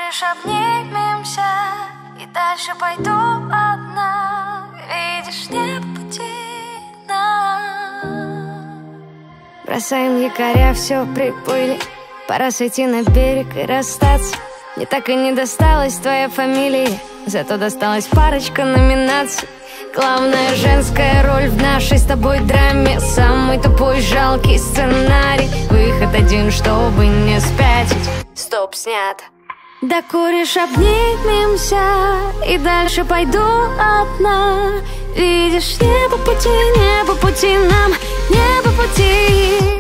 Докуришь, обнимемся, и дальше пойду одна. Видишь, не по пути нам. Бросаем якоря, все приплыли. Пора сойти на берег и расстаться. Мне так и не досталась твоя фамилия, зато досталась парочка номинаций. Главная женская роль в нашей с тобой драме. Самый тупой, жалкий сценарий. Выход один, чтобы не спятить. Стоп, снято. Докуришь, обнимемся, и дальше пойду одна. Видишь, не по пути нам, не по пути.